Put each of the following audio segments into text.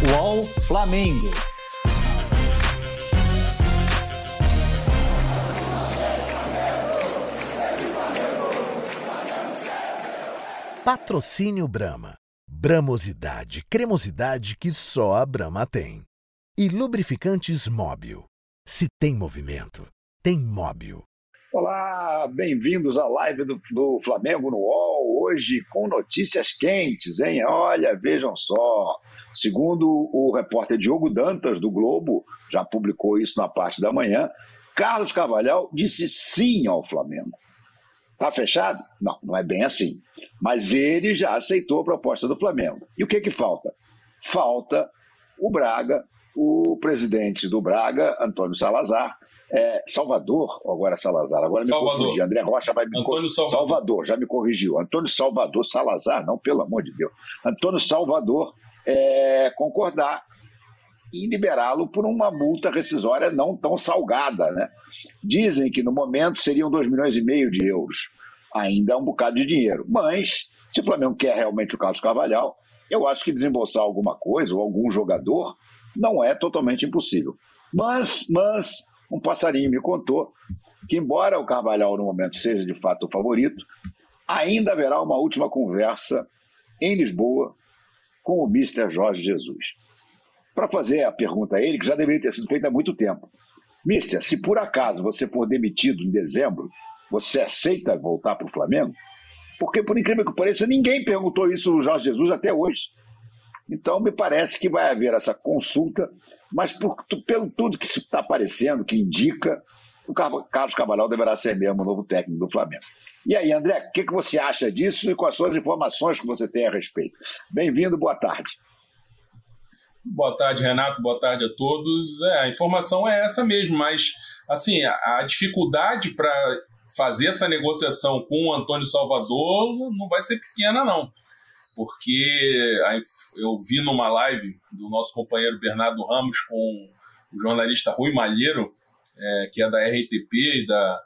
UOL Flamengo. Patrocínio Brahma. Bramosidade, cremosidade que só a Brahma tem. E lubrificantes Móbil. Se tem movimento, tem Móbil. Olá, bem-vindos à live do Flamengo no UOL, hoje com notícias quentes, hein? Olha, vejam só, segundo o repórter Diogo Dantas, do Globo, já publicou isso na parte da manhã, Carlos Carvalhal disse sim ao Flamengo. Tá fechado? Não, não é bem assim, mas ele já aceitou a proposta do Flamengo. E o que falta? Falta o Braga, o presidente do Braga, Antônio Salazar, Salvador, ou agora Salazar? Agora me confundi. André Rocha vai me corrigir. Salvador, já me corrigiu. Antônio Salvador, Salazar, não, pelo amor de Deus. Antônio Salvador concordar e liberá-lo por uma multa rescisória não tão salgada, né? Dizem que no momento seriam 2,5 milhões de euros. Ainda é um bocado de dinheiro. Mas, se o Flamengo quer realmente o Carlos Carvalhal, eu acho que desembolsar alguma coisa ou algum jogador não é totalmente impossível. Mas um passarinho me contou que, embora o Carvalhal no momento seja de fato o favorito, ainda haverá uma última conversa em Lisboa com o Mister Jorge Jesus. Para fazer a pergunta a ele, que já deveria ter sido feita há muito tempo. Mister, se por acaso você for demitido em dezembro, você aceita voltar para o Flamengo? Porque, por incrível que pareça, ninguém perguntou isso ao Jorge Jesus até hoje. Então, me parece que vai haver essa consulta, mas pelo tudo que está aparecendo, que indica, o Carlos Carvalhal deverá ser mesmo o novo técnico do Flamengo. E aí, André, o que você acha disso e com as suas informações que você tem a respeito? Bem-vindo, boa tarde. Boa tarde, Renato, boa tarde a todos. A informação é essa mesmo, mas assim, a dificuldade para fazer essa negociação com o Antônio Salvador não vai ser pequena, não. Porque eu vi numa live do nosso companheiro Bernardo Ramos com o jornalista Rui Malheiro, que é da RTP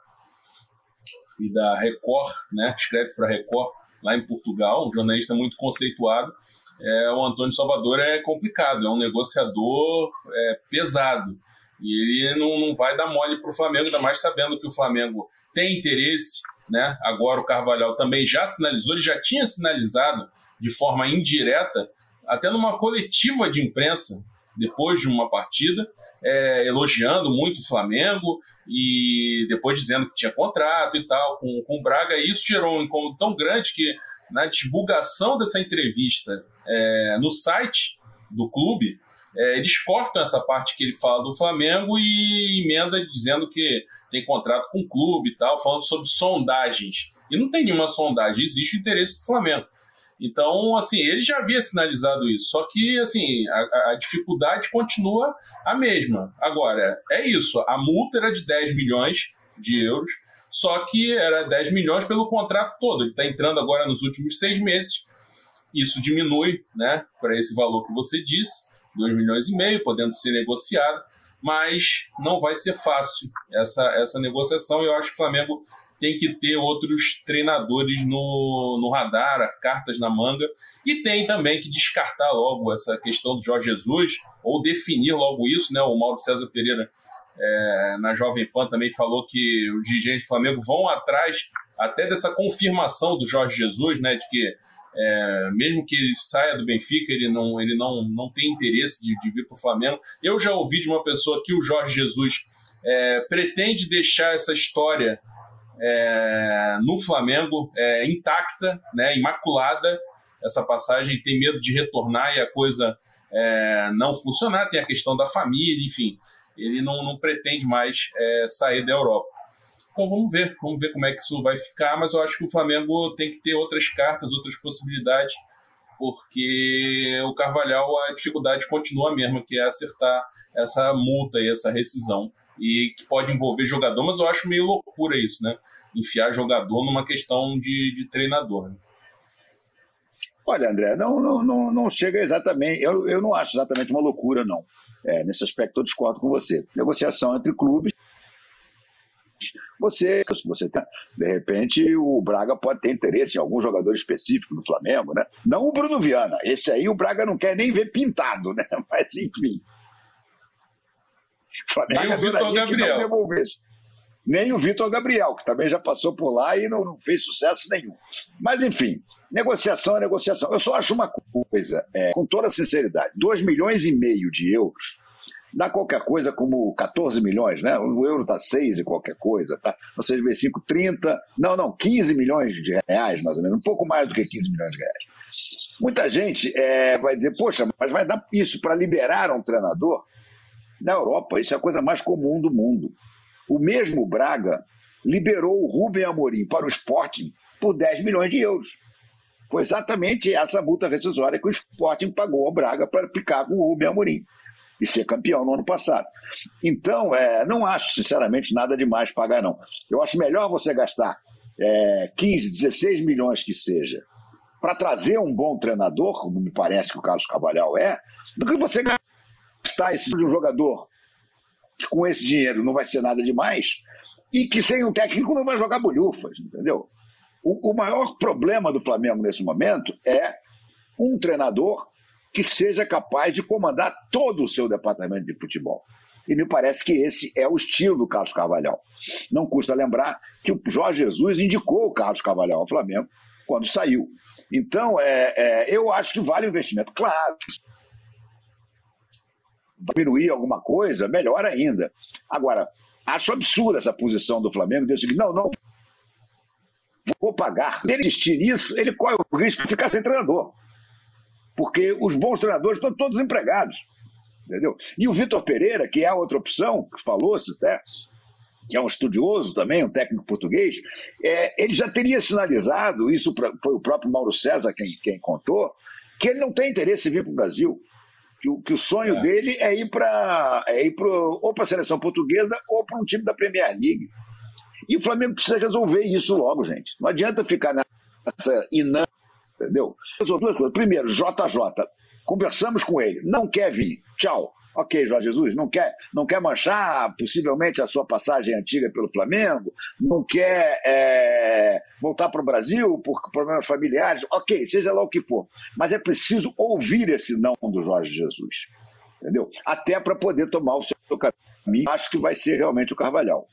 e da Record, né? Escreve para a Record, lá em Portugal, um jornalista muito conceituado. O Antônio Salvador é complicado, é um negociador pesado. E ele não vai dar mole para o Flamengo, ainda mais sabendo que o Flamengo tem interesse, né? Agora o Carvalhal também já sinalizou, ele já tinha sinalizado de forma indireta, até numa coletiva de imprensa, depois de uma partida, elogiando muito o Flamengo e depois dizendo que tinha contrato e tal com o Braga. E isso gerou um incômodo tão grande que na divulgação dessa entrevista no site do clube, eles cortam essa parte que ele fala do Flamengo e emenda dizendo que tem contrato com o clube e tal, falando sobre sondagens. E não tem nenhuma sondagem, existe o interesse do Flamengo. Então, assim, ele já havia sinalizado isso, só que, assim, a dificuldade continua a mesma. Agora, é isso, a multa era de 10 milhões de euros, só que era 10 milhões pelo contrato todo. Ele está entrando agora nos últimos 6 meses, isso diminui, né, para esse valor que você disse, 2,5 milhões, podendo ser negociado, mas não vai ser fácil essa negociação, e eu acho que o Flamengo tem que ter outros treinadores no radar, cartas na manga, e tem também que descartar logo essa questão do Jorge Jesus, ou definir logo isso, né? O Mauro César Pereira, na Jovem Pan, também falou que os dirigentes do Flamengo vão atrás até dessa confirmação do Jorge Jesus, né? De que mesmo que ele saia do Benfica, ele não tem interesse de vir para o Flamengo. Eu já ouvi de uma pessoa que o Jorge Jesus pretende deixar essa história no Flamengo intacta, né, imaculada, essa passagem, tem medo de retornar e a coisa não funcionar, tem a questão da família, enfim, ele não pretende mais sair da Europa. Então vamos ver como é que isso vai ficar, mas eu acho que o Flamengo tem que ter outras cartas, outras possibilidades, porque o Carvalhal, a dificuldade continua a mesma, que é acertar essa multa e essa rescisão, e que pode envolver jogador, mas eu acho meio loucura isso, né? Enfiar jogador numa questão de treinador. Né? Olha, André, não chega exatamente, eu não acho exatamente uma loucura, não. Nesse aspecto eu discordo com você. Negociação entre clubes, se você tem, de repente, o Braga pode ter interesse em algum jogador específico do Flamengo, né? Não o Bruno Viana. Esse aí o Braga não quer nem ver pintado, né? Mas, enfim. O Flamengo nem o Vitor Gabriel. Não devolvesse. Nem o Vitor Gabriel, que também já passou por lá e não fez sucesso nenhum. Mas, enfim, negociação é negociação. Eu só acho uma coisa, com toda sinceridade, 2,5 milhões de euros dá qualquer coisa como 14 milhões, né? O euro está 6 e qualquer coisa, tá? Ou seja, 5, 30, 15 milhões de reais, mais ou menos, um pouco mais do que 15 milhões de reais. Muita gente vai dizer, poxa, mas vai dar isso para liberar um treinador? Na Europa, isso é a coisa mais comum do mundo. O mesmo Braga liberou o Rubem Amorim para o Sporting por 10 milhões de euros. Foi exatamente essa multa rescisória que o Sporting pagou ao Braga para ficar com o Rubem Amorim e ser campeão no ano passado. Então, não acho, sinceramente, nada demais pagar, não. Eu acho melhor você gastar 15, 16 milhões que seja para trazer um bom treinador, como me parece que o Carlos Carvalhal do que você gastar esse de um jogador que com esse dinheiro não vai ser nada demais e que sem um técnico não vai jogar bolhufas, entendeu? O maior problema do Flamengo nesse momento é um treinador que seja capaz de comandar todo o seu departamento de futebol. E me parece que esse é o estilo do Carlos Carvalhal. Não custa lembrar que o Jorge Jesus indicou o Carlos Carvalhal ao Flamengo quando saiu. Então, eu acho que vale o investimento. Claro, diminuir alguma coisa, melhor ainda. Agora, acho absurda essa posição do Flamengo, dizer o seguinte, não vou pagar. Se ele insistir nisso, ele corre o risco de ficar sem treinador. Porque os bons treinadores estão todos empregados. Entendeu? E o Vitor Pereira, que é a outra opção, que falou-se até, que é um estudioso também, um técnico português, ele já teria sinalizado, isso foi o próprio Mauro César quem contou, que ele não tem interesse em vir para o Brasil. Que o sonho dele é ir ou para a seleção portuguesa ou para um time da Premier League. E o Flamengo precisa resolver isso logo, gente. Não adianta ficar nessa inã, entendeu? Resolver duas coisas. Primeiro, JJ. Conversamos com ele. Não quer vir. Tchau. Ok, Jorge Jesus, não quer manchar possivelmente a sua passagem antiga pelo Flamengo, não quer voltar para o Brasil por problemas familiares, ok, seja lá o que for. Mas é preciso ouvir esse não do Jorge Jesus, entendeu? Até para poder tomar o seu caminho. Acho que vai ser realmente o Carvalhal.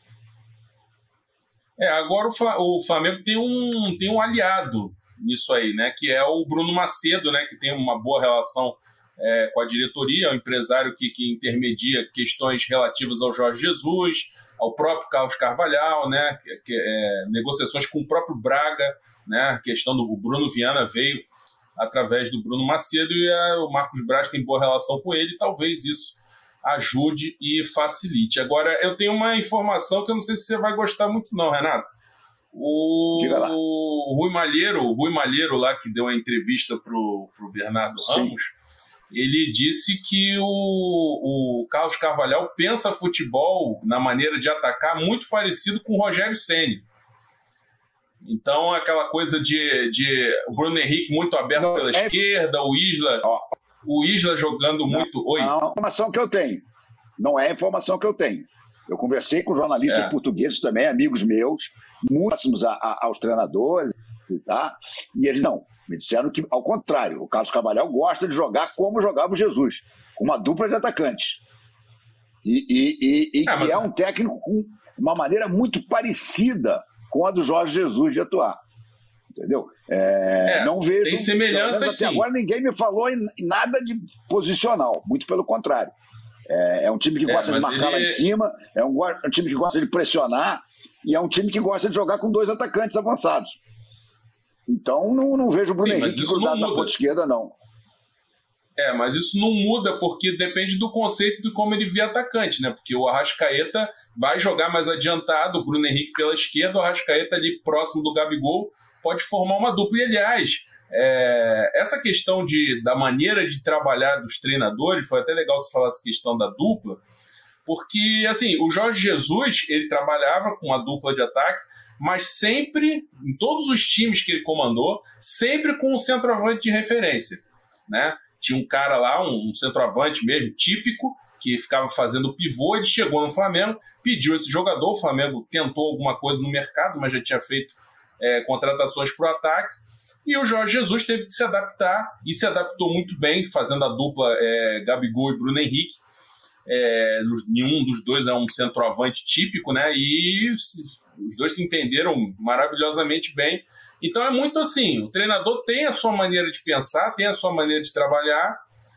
Agora o Flamengo tem um aliado nisso aí, né? Que é o Bruno Macedo, né? Que tem uma boa relação com a diretoria, é um empresário que intermedia questões relativas ao Jorge Jesus, ao próprio Carlos Carvalhal, né, negociações com o próprio Braga, né, a questão do Bruno Viana veio através do Bruno Macedo e o Marcos Braz tem boa relação com ele, talvez isso ajude e facilite. Agora, eu tenho uma informação que eu não sei se você vai gostar muito não, Renato. O Rui Malheiro lá, que deu a entrevista pro Bernardo Ramos, ele disse que o Carlos Carvalhal pensa futebol na maneira de atacar muito parecido com o Rogério Ceni. Então, aquela coisa de o Bruno Henrique muito aberto pela esquerda, o Isla jogando muito... Oi? Não é a informação que eu tenho. Não é a informação que eu tenho. Eu conversei com jornalistas portugueses também, amigos meus, muito próximos aos treinadores, tá? E eles me disseram que, ao contrário, o Carlos Carvalhal gosta de jogar como jogava o Jesus, com uma dupla de atacantes. Que é um técnico com uma maneira muito parecida com a do Jorge Jesus de atuar. Entendeu? Não vejo... Tem semelhanças, sim. Agora ninguém me falou em nada de posicional, muito pelo contrário. É um time que gosta de marcar lá em cima, é um time que gosta de pressionar e é um time que gosta de jogar com 2 atacantes avançados. Então, não vejo o Bruno Henrique grudado na ponta esquerda, não. Mas isso não muda, porque depende do conceito de como ele vê atacante, né? Porque o Arrascaeta vai jogar mais adiantado, o Bruno Henrique pela esquerda, o Arrascaeta ali próximo do Gabigol, pode formar uma dupla. E, aliás, essa questão da maneira de trabalhar dos treinadores, foi até legal você falar essa questão da dupla, porque, assim, o Jorge Jesus, ele trabalhava com a dupla de ataque, mas sempre, em todos os times que ele comandou, sempre com um centroavante de referência, né? Tinha um cara lá, um centroavante mesmo, típico, que ficava fazendo pivô. Ele chegou no Flamengo, pediu esse jogador, o Flamengo tentou alguma coisa no mercado, mas já tinha feito contratações para o ataque, e o Jorge Jesus teve que se adaptar, e se adaptou muito bem, fazendo a dupla Gabigol e Bruno Henrique. Nenhum dos dois é um centroavante típico, né? E os dois se entenderam maravilhosamente bem. Então é muito assim, o treinador tem a sua maneira de pensar, tem a sua maneira de trabalhar,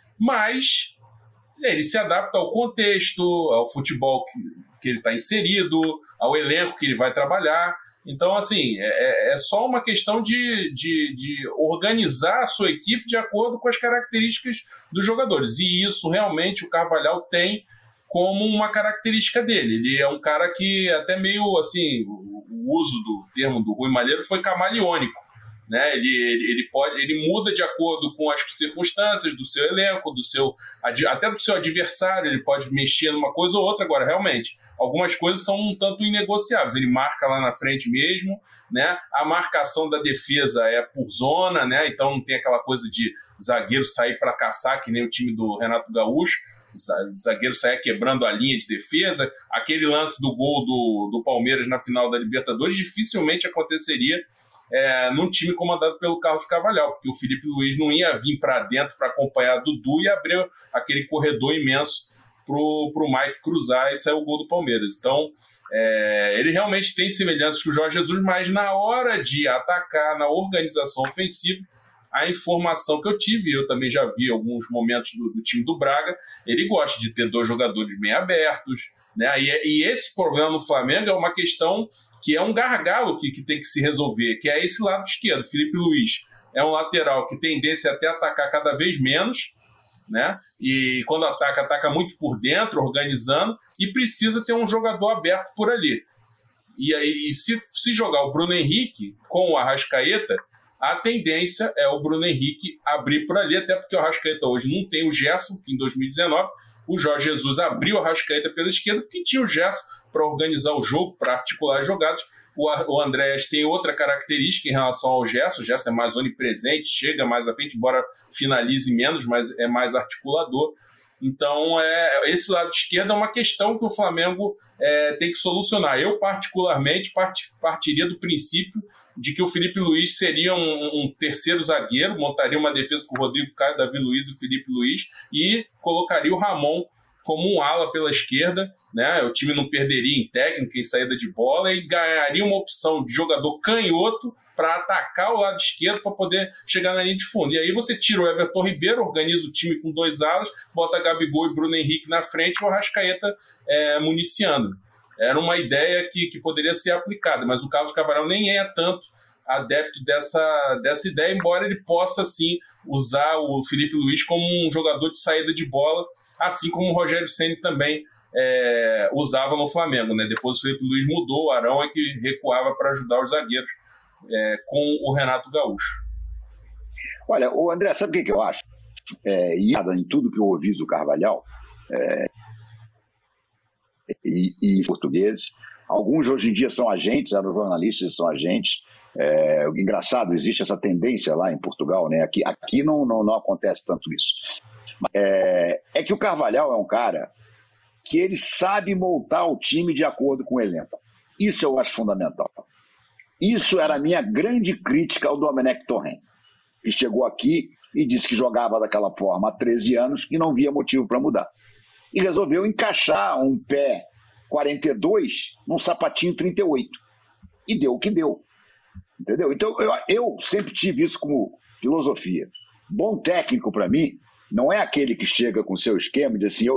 mas ele se adapta ao contexto, ao futebol que ele está inserido, ao elenco que ele vai trabalhar. Então, assim, é só uma questão de organizar a sua equipe de acordo com as características dos jogadores. E isso, realmente, o Carvalhal tem como uma característica dele. Ele é um cara que até meio, assim, o uso do termo do Rui Malheiro foi camaleônico, né? Ele muda de acordo com as circunstâncias do seu elenco, até do seu adversário, ele pode mexer numa coisa ou outra. Agora, realmente, algumas coisas são um tanto inegociáveis. Ele marca lá na frente mesmo, né? A marcação da defesa é por zona, né? Então não tem aquela coisa de zagueiro sair para caçar, que nem o time do Renato Gaúcho. O zagueiro sair quebrando a linha de defesa. Aquele lance do gol do Palmeiras na final da Libertadores dificilmente aconteceria num time comandado pelo Carlos Carvalhal, porque o Felipe Luiz não ia vir para dentro para acompanhar Dudu e abrir aquele corredor imenso pro Mike cruzar e sair o gol do Palmeiras. Então, ele realmente tem semelhanças com o Jorge Jesus, mas na hora de atacar, na organização ofensiva, a informação que eu tive, eu também já vi alguns momentos do time do Braga, ele gosta de ter dois jogadores bem abertos, né? E esse problema no Flamengo é uma questão que é um gargalo que tem que se resolver, que é esse lado esquerdo. Felipe Luiz é um lateral que tem tendência até a atacar cada vez menos, né? E quando ataca muito por dentro, organizando, e precisa ter um jogador aberto por ali. E aí, se jogar o Bruno Henrique com o Arrascaeta, a tendência é o Bruno Henrique abrir por ali, até porque o Arrascaeta hoje não tem o Gerson, que em 2019 o Jorge Jesus abriu o Arrascaeta pela esquerda, porque tinha o Gerson para organizar o jogo, para articular as jogadas. O Andrés tem outra característica em relação ao Gerson. O Gerson é mais onipresente, chega mais à frente, embora finalize menos, mas é mais articulador. Então, esse lado esquerdo é uma questão que o Flamengo tem que solucionar. Eu, particularmente, partiria do princípio de que o Felipe Luiz seria um terceiro zagueiro, montaria uma defesa com o Rodrigo Caio, Davi Luiz e o Felipe Luiz, e colocaria o Ramon como um ala pela esquerda, né? O time não perderia em técnica, em saída de bola, e ganharia uma opção de jogador canhoto para atacar o lado esquerdo para poder chegar na linha de fundo. E aí você tira o Everton Ribeiro, organiza o time com dois alas, bota Gabigol e Bruno Henrique na frente e o Arrascaeta municiando. Era uma ideia que poderia ser aplicada, mas o Carlos Carvalhal nem é tanto adepto dessa ideia, embora ele possa, sim, usar o Felipe Luiz como um jogador de saída de bola, assim como o Rogério Ceni também usava no Flamengo, né? Depois o Felipe Luiz mudou, o Arão é que recuava para ajudar os zagueiros com o Renato Gaúcho. Olha, o André, sabe o que eu acho? E em tudo que eu ouvi do Carvalhal, e portugueses, alguns hoje em dia são agentes, eram jornalistas, são agentes. Engraçado, existe essa tendência lá em Portugal, né? Aqui não acontece tanto isso. É que o Carvalhal é um cara que ele sabe montar o time de acordo com o elenco. Isso eu acho fundamental. Isso era a minha grande crítica ao Domenech Torrent, que chegou aqui e disse que jogava daquela forma há 13 anos e não via motivo para mudar. E resolveu encaixar um pé 42 num sapatinho 38. E deu o que deu. Entendeu? Então, eu sempre tive isso como filosofia. Bom técnico, para mim, não é aquele que chega com seu esquema e diz assim, eu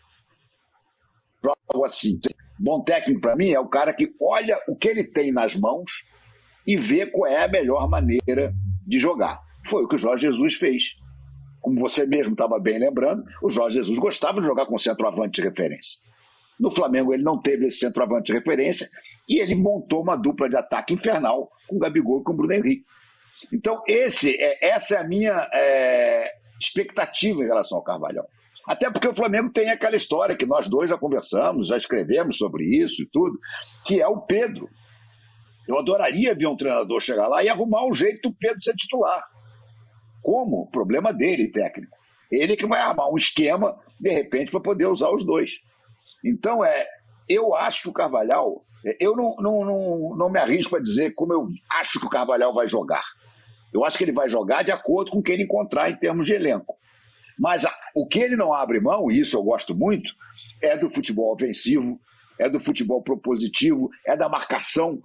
jogo assim. Bom técnico, para mim, é o cara que olha o que ele tem nas mãos e vê qual é a melhor maneira de jogar. Foi o que o Jorge Jesus fez. Como você mesmo estava bem lembrando, o Jorge Jesus gostava de jogar com centroavante de referência. No Flamengo ele não teve esse centroavante de referência e ele montou uma dupla de ataque infernal com o Gabigol e com o Bruno Henrique. Então essa é a minha expectativa em relação ao Carvalhal. Até porque o Flamengo tem aquela história que nós dois já conversamos, já escrevemos sobre isso e tudo, que é o Pedro. Eu adoraria ver um treinador chegar lá e arrumar um jeito do Pedro ser titular. Como? Problema dele, técnico. Ele que vai armar um esquema, de repente, para poder usar os dois. Então, eu acho que o Carvalhal... Eu não me arrisco a dizer como eu acho que o Carvalhal vai jogar. Eu acho que ele vai jogar de acordo com quem ele encontrar em termos de elenco. Mas o que ele não abre mão, e isso eu gosto muito, é do futebol ofensivo, é do futebol propositivo, é da marcação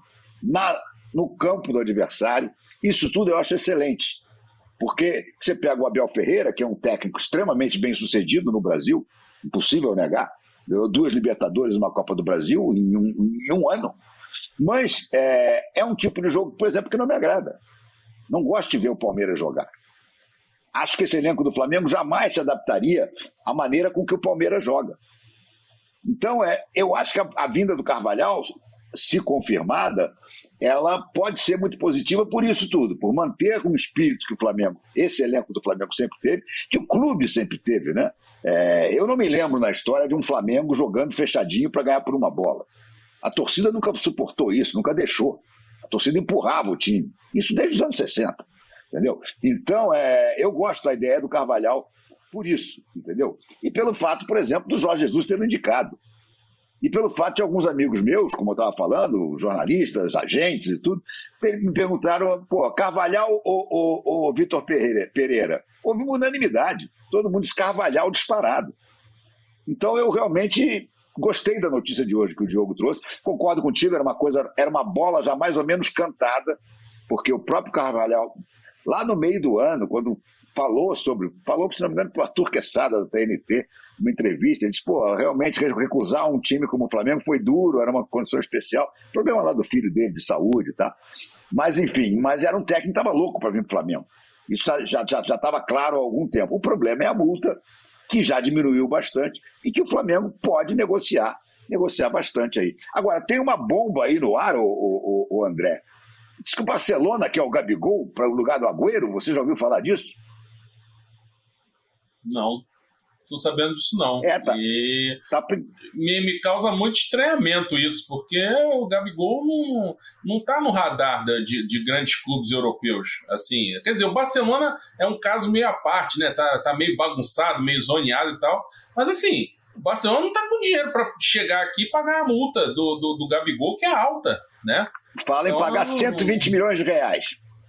no campo do adversário. Isso tudo eu acho excelente. Porque você pega o Abel Ferreira, que é um técnico extremamente bem sucedido no Brasil, impossível negar, ganhou 2 Libertadores, uma Copa do Brasil em um ano. Mas é um tipo de jogo, por exemplo, que não me agrada. Não gosto de ver o Palmeiras jogar. Acho que esse elenco do Flamengo jamais se adaptaria à maneira com que o Palmeiras joga. Então, eu acho que a vinda do Carvalhal, se confirmada, ela pode ser muito positiva por isso tudo, por manter o espírito que o Flamengo, esse elenco do Flamengo sempre teve, que o clube sempre teve, né? Eu não me lembro na história de um Flamengo jogando fechadinho para ganhar por uma bola. A torcida nunca suportou isso, nunca deixou. A torcida empurrava o time. Isso desde os anos 60, entendeu? Então, eu gosto da ideia do Carvalhal por isso, entendeu? E pelo fato, por exemplo, do Jorge Jesus ter indicado. E pelo fato de alguns amigos meus, como eu estava falando, jornalistas, agentes e tudo, me perguntaram, Carvalhal ou Vitor Pereira? Houve uma unanimidade. Todo mundo disse Carvalhal disparado. Então eu realmente gostei da notícia de hoje que o Diogo trouxe. Concordo contigo, era uma bola já mais ou menos cantada, porque o próprio Carvalhal, lá no meio do ano, quando falou, se não me engano, para o Arthur Quesada, da TNT, numa entrevista, ele disse, realmente recusar um time como o Flamengo foi duro, era uma condição especial, problema lá do filho dele, de saúde, tá? Mas enfim, era um técnico que estava louco para vir para o Flamengo. Isso já estava claro há algum tempo. O problema é a multa, que já diminuiu bastante, e que o Flamengo pode negociar bastante aí. Agora, tem uma bomba aí no ar, o André. Diz que o Barcelona quer o Gabigol para o lugar do Agüero, você já ouviu falar disso? Não, estou sabendo disso não. Me causa muito estranhamento isso, porque o Gabigol não está no radar de grandes clubes europeus. Assim, quer dizer, o Barcelona é um caso meio à parte, né? Tá meio bagunçado, meio zoneado e tal. Mas assim, o Barcelona não está com dinheiro para chegar aqui e pagar a multa do Gabigol, que é alta, né? Fala em pagar 120 milhões de reais.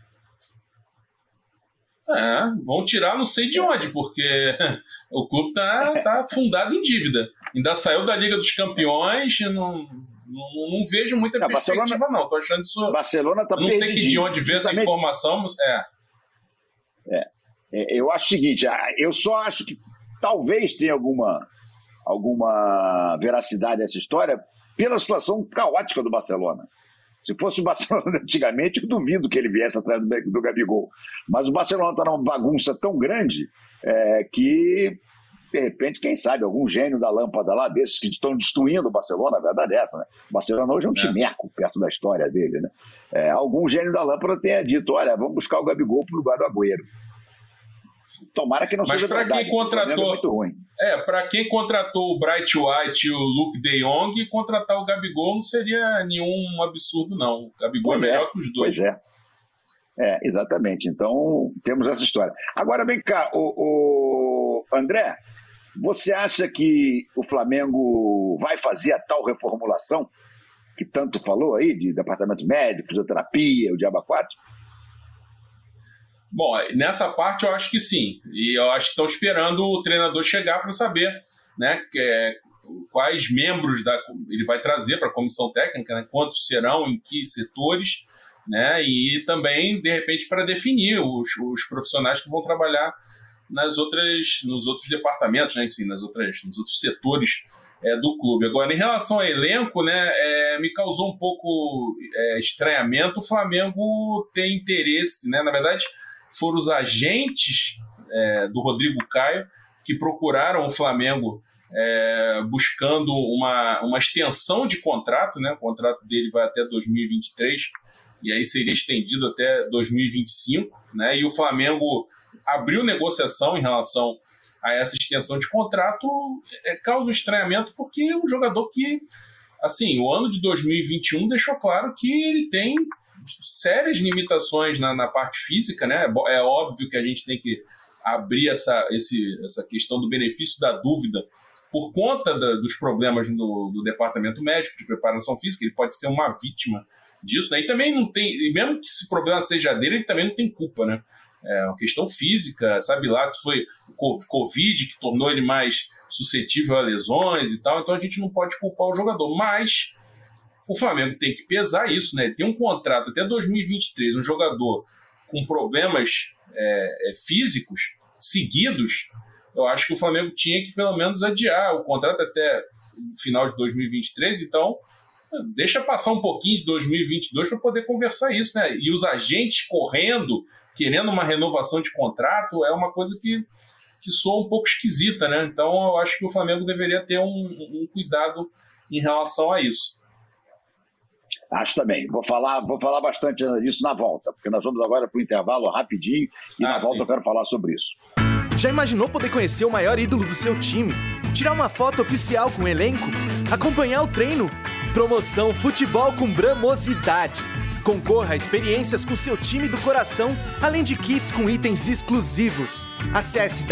Vão tirar não sei de onde, porque o clube tá fundado em dívida. Ainda saiu da Liga dos Campeões, não vejo muita perspectiva, Barcelona, não. Tô achando isso. Barcelona tá não sei de onde veio essa informação, mas eu acho o seguinte, eu só acho que talvez tenha alguma veracidade nessa história pela situação caótica do Barcelona. Se fosse o Barcelona antigamente, eu duvido que ele viesse atrás do Gabigol. Mas o Barcelona está numa bagunça tão grande que, de repente, quem sabe, algum gênio da lâmpada lá, desses que estão destruindo o Barcelona, a verdade é essa, né? O Barcelona hoje é um timeco perto da história dele, né? Algum gênio da lâmpada tenha dito, olha, vamos buscar o Gabigol para o lugar do Agüero. Tomara que não seja verdade. Mas para quem contratou, é muito ruim. Para quem contratou o Bright White e o Luke de Jong, contratar o Gabigol não seria nenhum absurdo, não. O Gabigol é melhor que os dois. Pois é. Exatamente. Então, temos essa história. Agora, vem cá, o André, você acha que o Flamengo vai fazer a tal reformulação que tanto falou aí, de departamento médico, fisioterapia, o Diaba 4? Bom, nessa parte eu acho que sim. E eu acho que estão esperando o treinador chegar para saber, né, quais membros ele vai trazer para a comissão técnica, né, quantos serão, em que setores, né, e também, de repente, para definir os profissionais que vão trabalhar nos outros departamentos, né, enfim, nos outros setores do clube. Agora, em relação ao elenco, né, me causou um pouco estranhamento o Flamengo ter interesse, né, na verdade, foram os agentes do Rodrigo Caio que procuraram o Flamengo buscando uma extensão de contrato, né? O contrato dele vai até 2023 e aí seria estendido até 2025, né? E o Flamengo abriu negociação em relação a essa extensão de contrato, causa um estranhamento porque é um jogador que, assim, o ano de 2021 deixou claro que ele tem sérias limitações na parte física, né? É óbvio que a gente tem que abrir essa questão do benefício da dúvida por conta dos problemas do departamento médico de preparação física. Ele pode ser uma vítima disso, né? E também não tem, e mesmo que esse problema seja dele, ele também não tem culpa, né? É uma questão física, sabe lá se foi o Covid que tornou ele mais suscetível a lesões e tal, então a gente não pode culpar o jogador, mas o Flamengo tem que pesar isso, né? Ele tem um contrato até 2023, um jogador com problemas físicos seguidos. Eu acho que o Flamengo tinha que pelo menos adiar o contrato até o final de 2023, então deixa passar um pouquinho de 2022 para poder conversar isso, né? E os agentes correndo, querendo uma renovação de contrato, é uma coisa que soa um pouco esquisita, né? Então eu acho que o Flamengo deveria ter um cuidado em relação a isso. Acho também. Vou falar bastante disso na volta, porque nós vamos agora para o intervalo rapidinho e na volta eu quero falar sobre isso. Já imaginou poder conhecer o maior ídolo do seu time? Tirar uma foto oficial com o elenco? Acompanhar o treino? Promoção Futebol com Bramosidade. Concorra a experiências com seu time do coração, além de kits com itens exclusivos. Acesse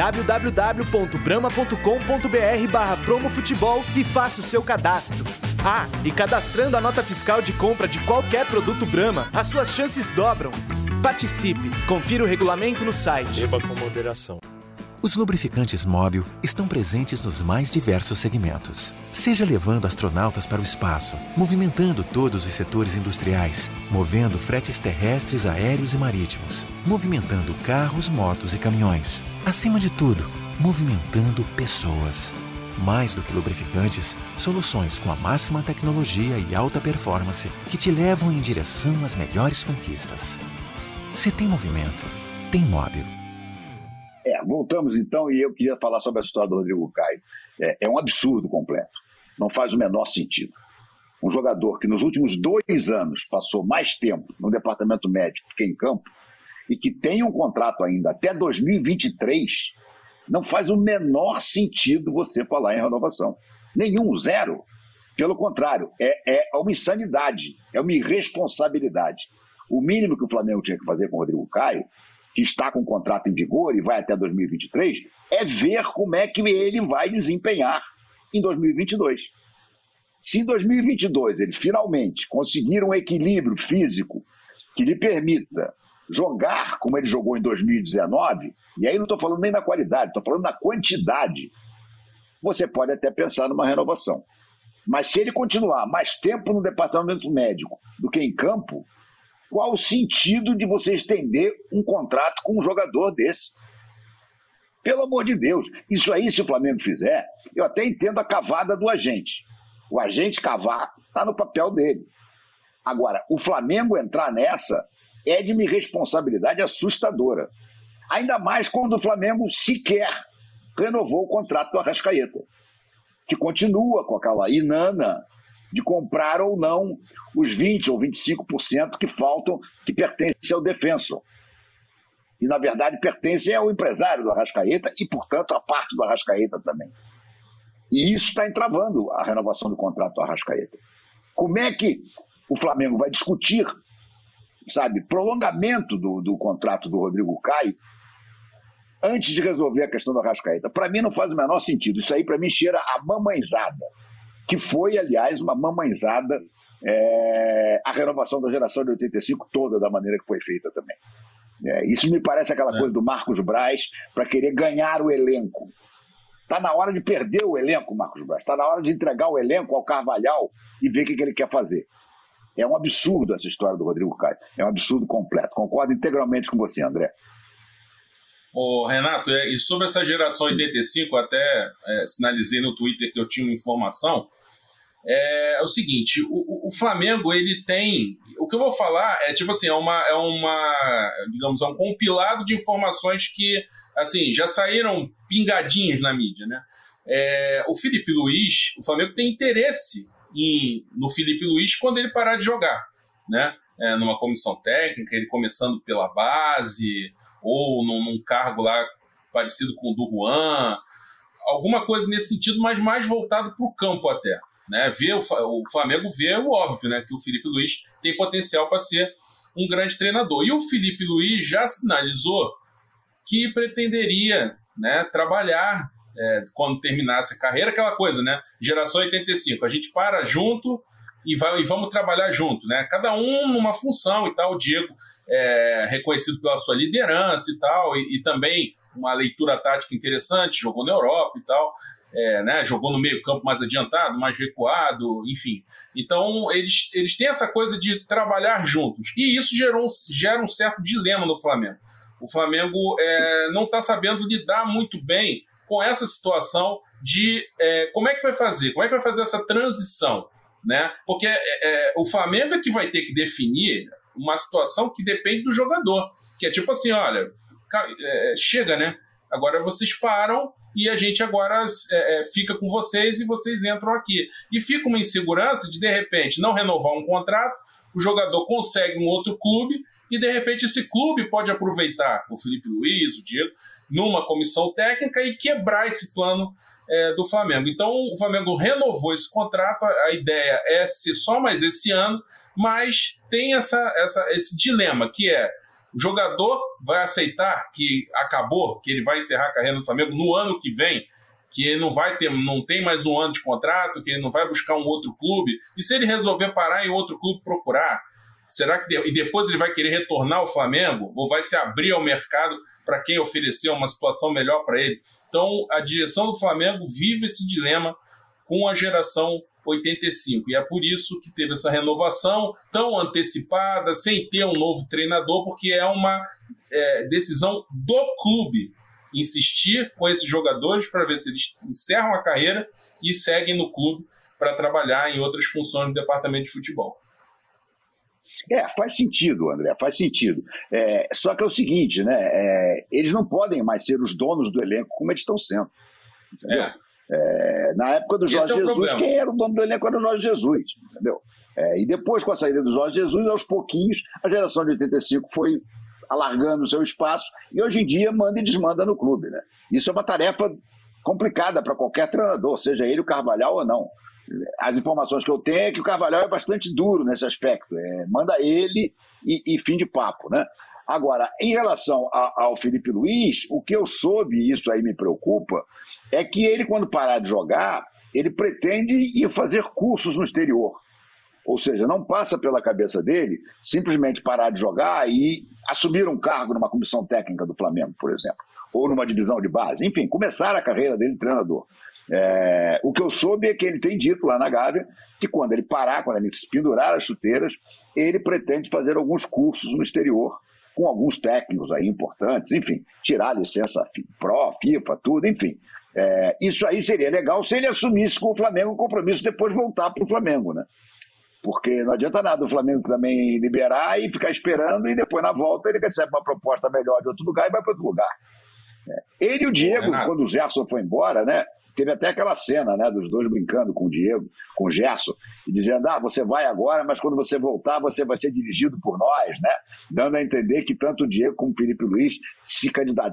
www.brama.com.br/promofutebol e faça o seu cadastro. E cadastrando a nota fiscal de compra de qualquer produto Brahma, as suas chances dobram. Participe. Confira o regulamento no site. Beba com moderação. Os lubrificantes Mobil estão presentes nos mais diversos segmentos. Seja levando astronautas para o espaço, movimentando todos os setores industriais, movendo fretes terrestres, aéreos e marítimos, movimentando carros, motos e caminhões. Acima de tudo, movimentando pessoas. Mais do que lubrificantes, soluções com a máxima tecnologia e alta performance que te levam em direção às melhores conquistas. Se tem movimento, tem Mobil. Voltamos então, e eu queria falar sobre a história do Rodrigo Caio. É um absurdo completo. Não faz o menor sentido. Um jogador que nos últimos 2 anos passou mais tempo no departamento médico que em campo e que tem um contrato ainda até 2023, não faz o menor sentido você falar em renovação. Nenhum, zero. Pelo contrário, é uma insanidade, é uma irresponsabilidade. O mínimo que o Flamengo tinha que fazer com o Rodrigo Caio, que está com o contrato em vigor e vai até 2023, é ver como é que ele vai desempenhar em 2022. Se em 2022 ele finalmente conseguir um equilíbrio físico que lhe permita jogar como ele jogou em 2019, e aí não estou falando nem na qualidade, estou falando na quantidade, você pode até pensar numa renovação. Mas se ele continuar mais tempo no departamento médico do que em campo, qual o sentido de você estender um contrato com um jogador desse? Pelo amor de Deus, isso aí, se o Flamengo fizer, eu até entendo a cavada do agente. O agente cavar está no papel dele. Agora, o Flamengo entrar nessa é de uma irresponsabilidade assustadora. Ainda mais quando o Flamengo sequer renovou o contrato do Arrascaeta, que continua com aquela inana de comprar ou não os 20% ou 25% que faltam, que pertencem ao defensor. E, na verdade, pertencem ao empresário do Arrascaeta e, portanto, a parte do Arrascaeta também. E isso está entravando a renovação do contrato do Arrascaeta. Como é que o Flamengo vai discutir, prolongamento do contrato do Rodrigo Caio antes de resolver a questão do Arrascaeta? Para mim não faz o menor sentido. Isso aí, para mim, cheira a mamãezada, que foi, aliás, uma mamãezada a renovação da geração de 85 toda da maneira que foi feita também. Isso me parece aquela coisa do Marcos Braz para querer ganhar o elenco. Está na hora de perder o elenco, Marcos Braz. Está na hora de entregar o elenco ao Carvalhal e ver o que ele quer fazer. É um absurdo essa história do Rodrigo Caio. É um absurdo completo. Concordo integralmente com você, André. Renato, e sobre essa geração 85, até sinalizei no Twitter que eu tinha uma informação. É o seguinte, o Flamengo, ele tem... O que eu vou falar é tipo assim, digamos, é um compilado de informações que, assim, já saíram pingadinhos na mídia, né? O Felipe Luiz, o Flamengo tem interesse no Felipe Luiz quando ele parar de jogar, né? Numa comissão técnica, ele começando pela base, ou num cargo lá parecido com o do Juan, alguma coisa nesse sentido, mas mais voltado para o campo até. Né? O Flamengo vê o óbvio, né? Que o Felipe Luiz tem potencial para ser um grande treinador. E o Felipe Luiz já sinalizou que pretenderia, né, trabalhar quando terminasse a carreira, aquela coisa, né? Geração 85, a gente para junto e vamos trabalhar junto, né? Cada um numa função e tal. O Diego reconhecido pela sua liderança e tal, e também uma leitura tática interessante, jogou na Europa e tal, né? Jogou no meio campo mais adiantado, mais recuado, enfim. Então, eles têm essa coisa de trabalhar juntos, e isso gera um certo dilema no Flamengo. O Flamengo não está sabendo lidar muito bem com essa situação de como é que vai fazer essa transição, né? Porque o Flamengo é que vai ter que definir uma situação que depende do jogador, que é tipo assim, olha, chega, né? Agora vocês param e a gente agora fica com vocês e vocês entram aqui. E fica uma insegurança de repente, não renovar um contrato, o jogador consegue um outro clube e, de repente, esse clube pode aproveitar o Felipe Luiz, o Diego, numa comissão técnica e quebrar esse plano do Flamengo. Então, o Flamengo renovou esse contrato, a ideia é ser só mais esse ano, mas tem esse dilema, que o jogador vai aceitar que acabou, que ele vai encerrar a carreira no Flamengo no ano que vem, que ele não tem mais um ano de contrato, que ele não vai buscar um outro clube, e se ele resolver parar em outro clube procurar, será que e depois ele vai querer retornar ao Flamengo, ou vai se abrir ao mercado para quem oferecer uma situação melhor para ele? Então, a direção do Flamengo vive esse dilema com a geração 85, e é por isso que teve essa renovação tão antecipada, sem ter um novo treinador, porque é uma decisão do clube insistir com esses jogadores para ver se eles encerram a carreira e seguem no clube para trabalhar em outras funções do departamento de futebol. Faz sentido, André, faz sentido. Só que é o seguinte, né? Eles não podem mais ser os donos do elenco como eles estão sendo. Entendeu? Na época do Jorge Jesus, quem era o dono do elenco era o Jorge Jesus, entendeu? E depois, com a saída do Jorge Jesus, aos pouquinhos, a geração de 85 foi alargando o seu espaço e hoje em dia manda e desmanda no clube, né? Isso é uma tarefa complicada para qualquer treinador, seja ele o Carvalhal ou não. As informações que eu tenho é que o Carvalhal é bastante duro nesse aspecto, manda ele e fim de papo, né? Agora, em relação ao Felipe Luiz, o que eu soube, e isso aí me preocupa, é que ele, quando parar de jogar, ele pretende ir fazer cursos no exterior. Ou seja, não passa pela cabeça dele simplesmente parar de jogar e assumir um cargo numa comissão técnica do Flamengo, por exemplo, ou numa divisão de base. Enfim, começar a carreira dele de treinador. O que eu soube é que ele tem dito lá na Gávea que quando ele parar, quando ele se pendurar as chuteiras, ele pretende fazer alguns cursos no exterior com alguns técnicos aí importantes, enfim, tirar a licença Pro, FIFA, tudo, enfim. Isso aí seria legal se ele assumisse com o Flamengo o compromisso de depois voltar para o Flamengo, né? Porque não adianta nada o Flamengo também liberar e ficar esperando e depois na volta ele recebe uma proposta melhor de outro lugar e vai para outro lugar. Ele e o Diego, quando o Gerson foi embora, né? Teve até aquela cena, né, dos dois brincando com o Diego, com o Gerson, e dizendo, você vai agora, mas quando você voltar, você vai ser dirigido por nós, né? Dando a entender que tanto o Diego como o Felipe Luiz se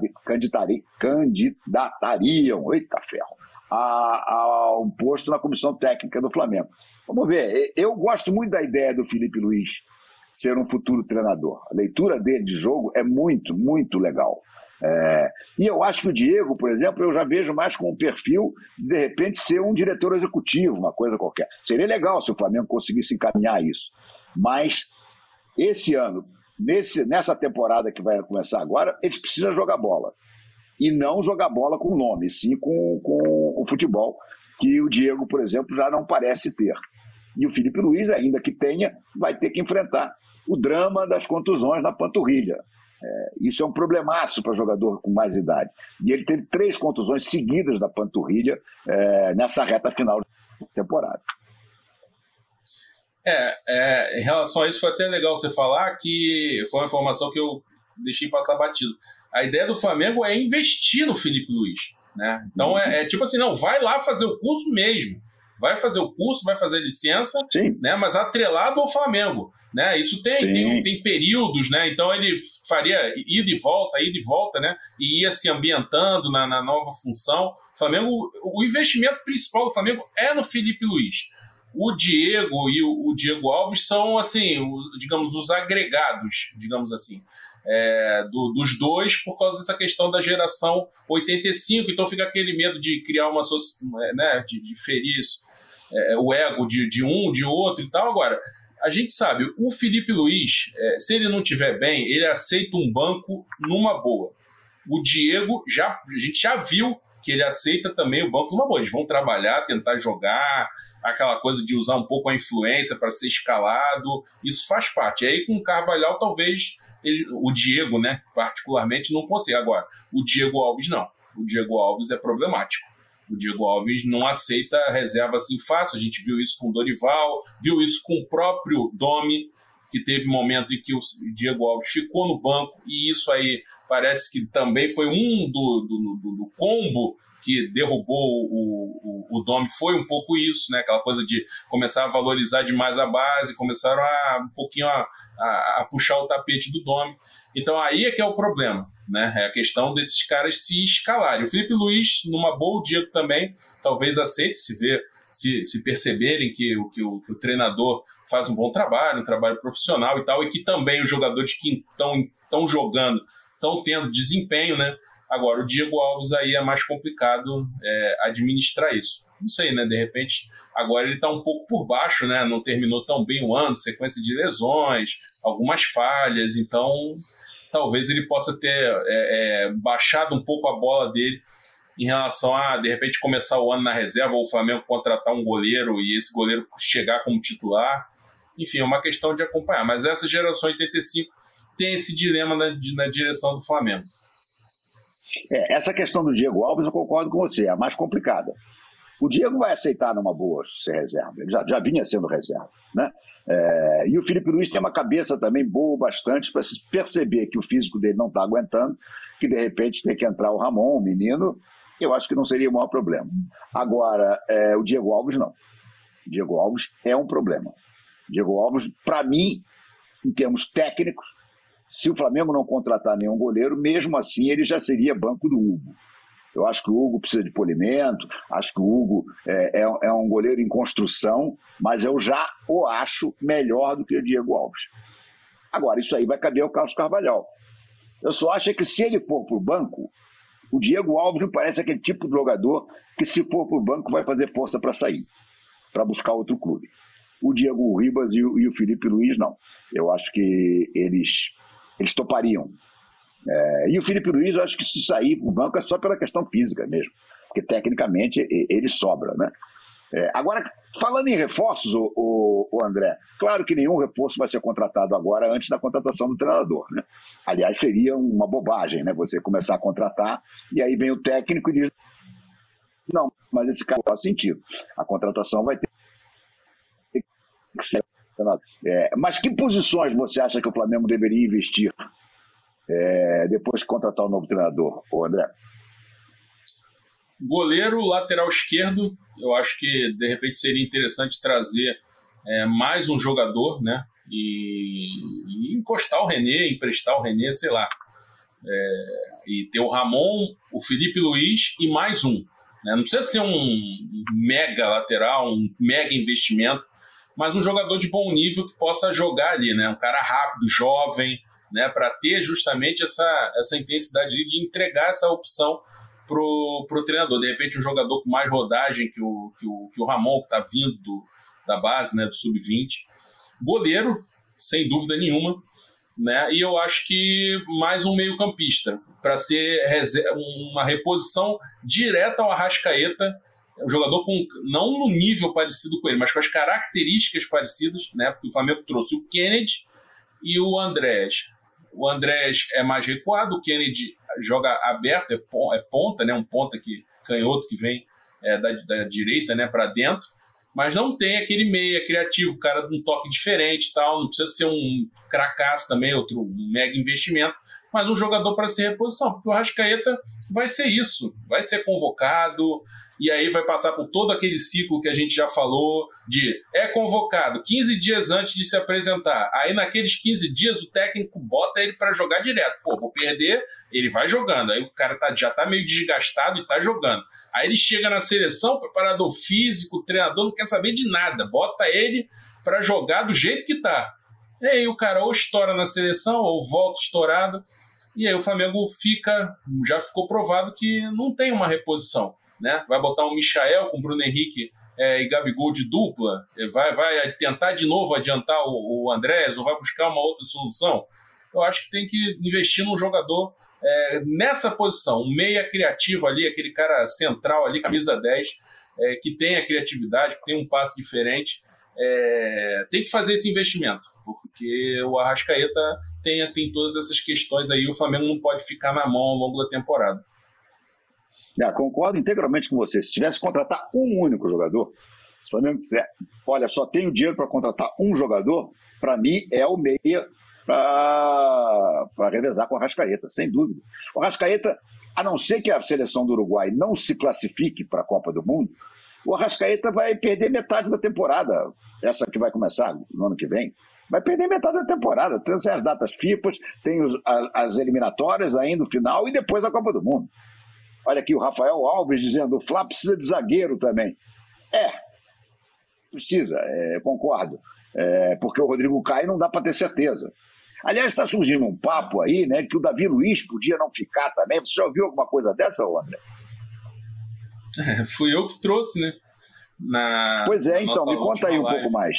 candidatariam, eita ferro, a um posto na comissão técnica do Flamengo. Vamos ver, eu gosto muito da ideia do Felipe Luiz ser um futuro treinador. A leitura dele de jogo é muito, muito legal. E eu acho que o Diego, por exemplo, eu já vejo mais com o perfil de repente ser um diretor executivo, uma coisa qualquer. Seria legal se o Flamengo conseguisse encaminhar isso, mas esse ano, nessa temporada que vai começar agora, eles precisam jogar bola e não jogar bola com nome, sim com o futebol que o Diego, por exemplo, já não parece ter. E o Felipe Luiz, ainda que tenha, vai ter que enfrentar o drama das contusões na panturrilha. Isso é um problemaço para jogador com mais idade. E ele teve 3 contusões seguidas da panturrilha nessa reta final da temporada. Em relação a isso, foi até legal você falar que foi uma informação que eu deixei passar batido. A ideia do Flamengo é investir no Felipe Luiz, né? Então tipo assim, não, vai lá fazer o curso mesmo. Vai fazer o curso, vai fazer licença, né? Mas atrelado ao Flamengo. Né? Isso tem períodos, né? Então ele faria ida e volta, né? E ia se ambientando na nova função. O Flamengo, o investimento principal do Flamengo é no Felipe Luiz. O Diego e o Diego Alves são, assim, digamos, os agregados, digamos assim. dos dois por causa dessa questão da geração 85, então fica aquele medo de criar uma né, de ferir o ego de um, de outro e tal. Agora, a gente sabe, o Felipe Luiz, se ele não estiver bem, ele aceita um banco numa boa. O Diego, a gente já viu que ele aceita também o banco numa boa. Eles vão trabalhar, tentar jogar, aquela coisa de usar um pouco a influência para ser escalado, isso faz parte. E aí com o Carvalhal, talvez, o Diego, né, particularmente, não consiga. Agora, o Diego Alves não. O Diego Alves é problemático. O Diego Alves não aceita reserva assim fácil. A gente viu isso com o Dorival, viu isso com o próprio Domi, que teve momento em que o Diego Alves ficou no banco, e isso aí parece que também foi do combo que derrubou o Domi, foi um pouco isso, né? Aquela coisa de começar a valorizar demais a base, começaram um pouquinho a puxar o tapete do Domi. Então aí é que é o problema, né? É a questão desses caras se escalarem. O Felipe Luiz, numa boa, o Diego também, talvez aceite se perceberem que o treinador faz um bom trabalho, um trabalho profissional e tal, e que também os jogadores que estão jogando estão tendo desempenho, né? Agora, o Diego Alves aí é mais complicado administrar isso. Não sei, né? De repente, agora ele está um pouco por baixo, né? Não terminou tão bem o ano, sequência de lesões, algumas falhas, então talvez ele possa ter baixado um pouco a bola dele em relação a, de repente, começar o ano na reserva, ou o Flamengo contratar um goleiro e esse goleiro chegar como titular. Enfim, é uma questão de acompanhar. Mas essa geração 85 tem esse dilema na direção do Flamengo. Essa questão do Diego Alves, eu concordo com você, é a mais complicada. O Diego vai aceitar numa boa ser reserva, ele já vinha sendo reserva, né? E o Felipe Luiz tem uma cabeça também boa bastante para perceber que o físico dele não está aguentando, que de repente tem que entrar o Ramon, o menino, eu acho que não seria o maior problema. Agora, o Diego Alves não. O Diego Alves é um problema. O Diego Alves, para mim, em termos técnicos, se o Flamengo não contratar nenhum goleiro, mesmo assim ele já seria banco do Hugo. Eu acho que o Hugo precisa de polimento, acho que o Hugo é um goleiro em construção, mas eu já o acho melhor do que o Diego Alves. Agora, isso aí vai caber ao Carlos Carvalhal. Eu só acho que se ele for para o banco, o Diego Alves me parece aquele tipo de jogador que, se for para o banco, vai fazer força para sair, para buscar outro clube. O Diego Ribas e o Felipe Luiz, não. Eu acho que eles topariam. E o Felipe Luiz, eu acho que se sair para o banco é só pela questão física mesmo, porque tecnicamente ele sobra, né? Agora, falando em reforços, o André, claro que nenhum reforço vai ser contratado agora antes da contratação do treinador, né? Aliás, seria uma bobagem, né? Você começar a contratar e aí vem o técnico e diz: não, mas esse cara faz sentido. A contratação vai ter que ser. Mas que posições você acha que o Flamengo deveria investir depois de contratar o novo treinador, André? Goleiro, lateral esquerdo, eu acho que de repente seria interessante trazer mais um jogador, né? E encostar o René, emprestar o René, sei lá. E ter o Ramon, o Felipe Luiz e mais um, né? Não precisa ser um mega lateral, um mega investimento, mas um jogador de bom nível que possa jogar ali, né? Um cara rápido, jovem, né? Para ter justamente essa intensidade de entregar essa opção pro treinador. De repente, um jogador com mais rodagem que o Ramon, que está vindo da base, né? Do sub-20. Goleiro, sem dúvida nenhuma, né? E eu acho que mais um meio-campista, para ser uma reposição direta ao Arrascaeta, um jogador não no nível parecido com ele, mas com as características parecidas, né? Porque o Flamengo trouxe o Kennedy e o Andrés. O Andrés é mais recuado, o Kennedy joga aberto, é ponta, né? Um ponta canhoto que vem da direita, né? Para dentro, mas não tem aquele meia criativo, cara de um toque diferente, tal. Não precisa ser um cracaço também, outro mega investimento, mas um jogador para ser reposição, porque o Arrascaeta vai ser isso, vai ser convocado, e aí vai passar por todo aquele ciclo que a gente já falou, de convocado 15 dias antes de se apresentar, aí naqueles 15 dias o técnico bota ele para jogar direto. Pô, vou perder, ele vai jogando, aí o cara já tá meio desgastado e tá jogando. Aí ele chega na seleção, preparador físico, o treinador não quer saber de nada, bota ele para jogar do jeito que tá. E aí o cara ou estoura na seleção, ou volta estourado, e aí o Flamengo já ficou provado que não tem uma reposição, né? Vai botar um Michael com Bruno Henrique e Gabigol de dupla, vai tentar de novo adiantar o Andrés, ou vai buscar uma outra solução. Eu acho que tem que investir num jogador nessa posição, um meia criativo ali, aquele cara central ali, camisa 10, que tem a criatividade, que tem um passe diferente. Tem que fazer esse investimento, porque o Arrascaeta tem todas essas questões aí, o Flamengo não pode ficar na mão ao longo da temporada. Concordo integralmente com você. Se tivesse que contratar um único jogador, se o Flamengo quiser, olha, só tenho dinheiro para contratar um jogador, para mim é o meia para revezar com o Arrascaeta, sem dúvida. O Arrascaeta, a não ser que a seleção do Uruguai não se classifique para a Copa do Mundo, o Arrascaeta vai perder metade da temporada, essa que vai começar no ano que vem. Vai perder metade da temporada. Tem as datas FIFA, tem as eliminatórias ainda no final e depois a Copa do Mundo. Olha aqui o Rafael Alves dizendo: o Flá precisa de zagueiro também. Precisa, concordo. Porque o Rodrigo Caio não dá para ter certeza. Aliás, está surgindo um papo aí, né, que o Davi Luiz podia não ficar também. Você já ouviu alguma coisa dessa, André? Fui eu que trouxe, né? Pois é, então, me conta aí um pouco mais.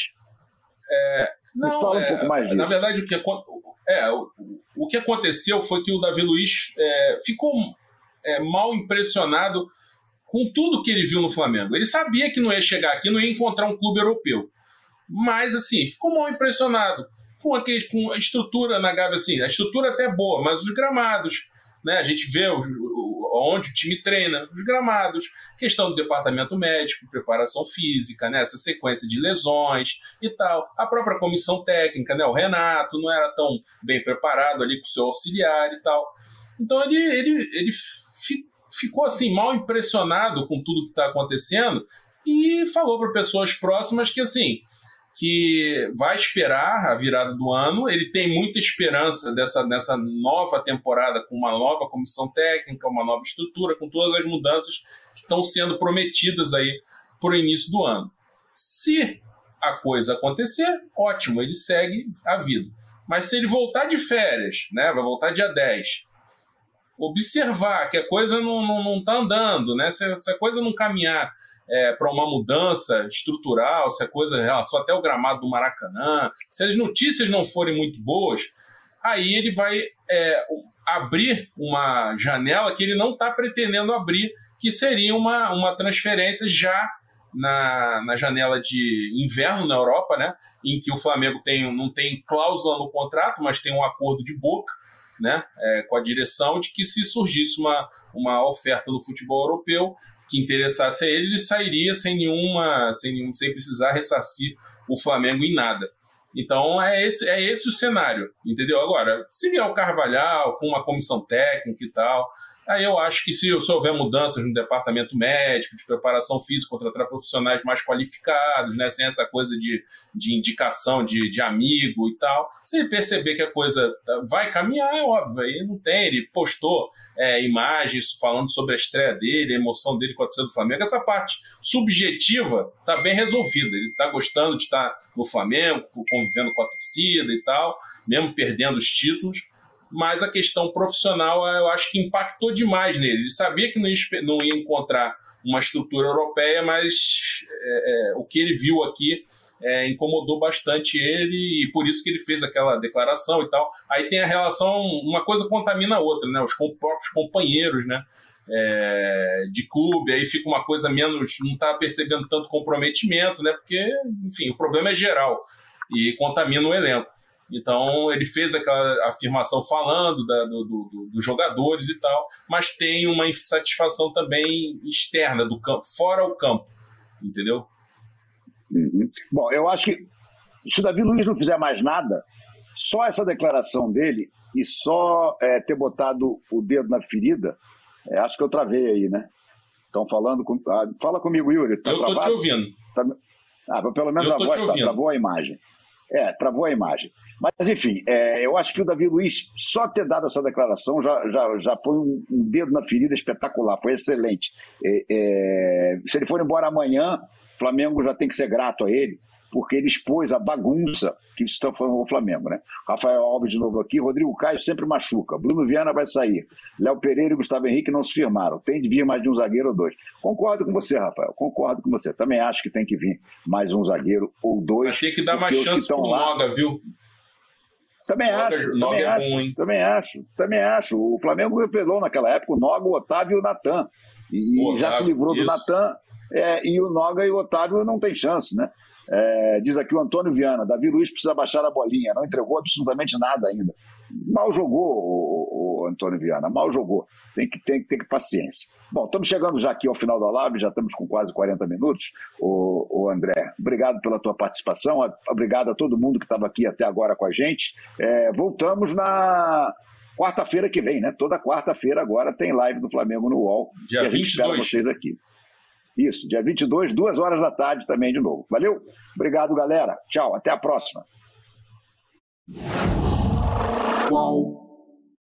Não, me fala um pouco mais disso. Na verdade, o que aconteceu foi que o Davi Luiz ficou mal impressionado com tudo que ele viu no Flamengo. Ele sabia que não ia chegar aqui, não ia encontrar um clube europeu. Mas, assim, ficou mal impressionado com a estrutura na Gávea, assim. A estrutura até é boa, mas os gramados, né? A gente vê onde o time treina, os gramados, questão do departamento médico, preparação física, né? Essa sequência de lesões e tal. A própria comissão técnica, né? O Renato não era tão bem preparado ali com o seu auxiliar e tal. Então ele ficou assim mal impressionado com tudo que está acontecendo e falou para pessoas próximas que assim, que vai esperar a virada do ano. Ele tem muita esperança nessa nova temporada, com uma nova comissão técnica, uma nova estrutura, com todas as mudanças que estão sendo prometidas aí para o início do ano. Se a coisa acontecer, ótimo, ele segue a vida. Mas se ele voltar de férias, né, vai voltar dia 10, observar que a coisa não está andando, né, se a coisa não caminhar para uma mudança estrutural, se a coisa relação até o gramado do Maracanã, se as notícias não forem muito boas, aí ele vai abrir uma janela que ele não está pretendendo abrir, que seria uma transferência já na janela de inverno na Europa, né, em que o Flamengo não tem cláusula no contrato, mas tem um acordo de boca, né, com a direção, de que se surgisse uma oferta no futebol europeu que interessasse a ele sairia sem precisar ressarcir o Flamengo em nada. Então é esse o cenário, entendeu? Agora, se vier o Carvalhal com uma comissão técnica e tal, aí eu acho que se houver mudanças no departamento médico, de preparação física, contratar profissionais mais qualificados, né, sem essa coisa de indicação de amigo e tal, se ele perceber que a coisa vai caminhar, é óbvio, aí não tem, ele postou imagens falando sobre a estreia dele, a emoção dele com a torcida do Flamengo, essa parte subjetiva está bem resolvida, ele está gostando de estar no Flamengo, convivendo com a torcida e tal, mesmo perdendo os títulos. Mas a questão profissional eu acho que impactou demais nele. Ele sabia que não ia encontrar uma estrutura europeia, mas o que ele viu aqui incomodou bastante ele, e por isso que ele fez aquela declaração e tal. Aí tem a relação, uma coisa contamina a outra, né? Os próprios companheiros, né? De clube, aí fica uma coisa menos, não está percebendo tanto comprometimento, né? Porque, enfim, o problema é geral e contamina o elenco. Então ele fez aquela afirmação falando dos jogadores e tal, mas tem uma insatisfação também externa do campo, fora o campo, entendeu? Uhum. Bom, eu acho que se o Davi Luiz não fizer mais nada, só essa declaração dele e só ter botado o dedo na ferida, acho que eu travei aí, né? Estão falando fala comigo, Yuri. Tá, eu estou te ouvindo. Pelo menos a voz travou a imagem. Travou a imagem. Mas, enfim, eu acho que o Davi Luiz, só ter dado essa declaração já foi um dedo na ferida espetacular, foi excelente. Se ele for embora amanhã, o Flamengo já tem que ser grato a ele, porque ele expôs a bagunça que se transformou o Flamengo, né? Rafael Alves de novo aqui, Rodrigo Caio sempre machuca, Bruno Viana vai sair, Léo Pereira e Gustavo Henrique não se firmaram, tem de vir mais de um zagueiro ou dois. Concordo com você, Rafael, concordo com você, também acho que tem que vir mais um zagueiro ou dois. Vai ter que dar mais chance pro Noga, viu? Também acho. O Flamengo revelou naquela época o Noga, o Otávio e o Natan. E já se livrou do Natan, e o Noga e o Otávio não tem chance, né? Diz aqui o Antônio Viana, Davi Luiz precisa baixar a bolinha, não entregou absolutamente nada ainda. Mal jogou o Antônio Viana, mal jogou. Tem que ter paciência. Bom, estamos chegando já aqui ao final da live, já estamos com quase 40 minutos. O André, obrigado pela tua participação, obrigado a todo mundo que estava aqui até agora com a gente. Voltamos na quarta-feira que vem, né? Toda quarta-feira agora tem live do Flamengo no UOL. Dia 22. E a gente espera vocês aqui. Isso, dia 22, 2 horas da tarde também de novo. Valeu? Obrigado, galera. Tchau, até a próxima. UOL.